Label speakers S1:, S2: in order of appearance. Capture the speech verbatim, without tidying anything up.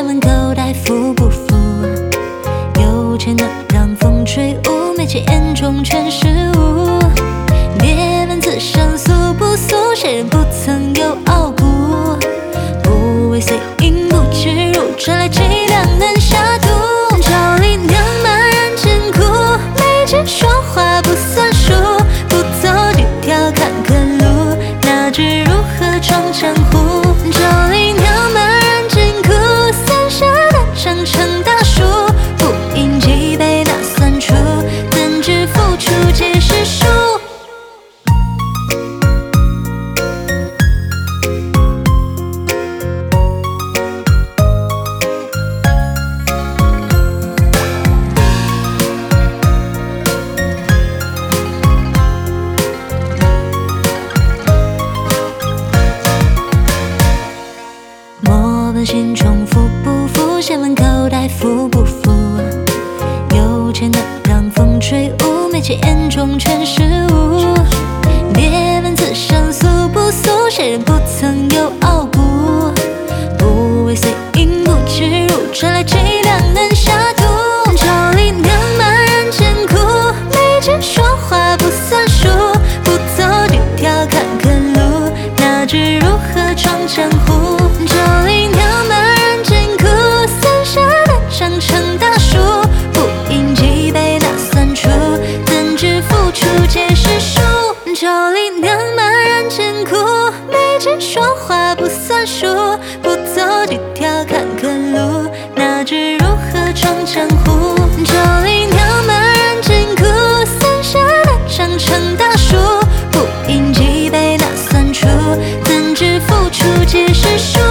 S1: 问口袋富不富？有钱能让风吹舞，没钱眼中全是雾。别问此生俗不俗，谁人不曾有傲骨？不为碎银不屈辱，赚来脊梁能下肚。朝里娘骂人艰苦，没钱说话不算数，不走几条坎坷路，哪知如何闯江湖？朝里娘骂人艰苦，伞下的长成大树，不饮几杯那算出，怎知付出皆是输？莫问心中富不富，先问口袋富不富？有钱能让风吹舞，没钱眼中全是雾。别问此生俗不俗，谁人不曾有傲骨？不为碎银不屈辱，赚来脊梁能下肚。朝里娘骂人艰苦，没钱说话不算数，不走几条坎坷路，哪知如何闯江湖？朝里娘骂人艰苦，伞下的长成大树，不饮几杯那算出，怎知付出皆是输？朝里娘骂人艰苦，没钱说话不算数，不走几条坎坷路，哪知如何闯江湖？朝里娘骂人艰苦，伞下的长成大树，不饮几杯那算出，怎知付出皆是输？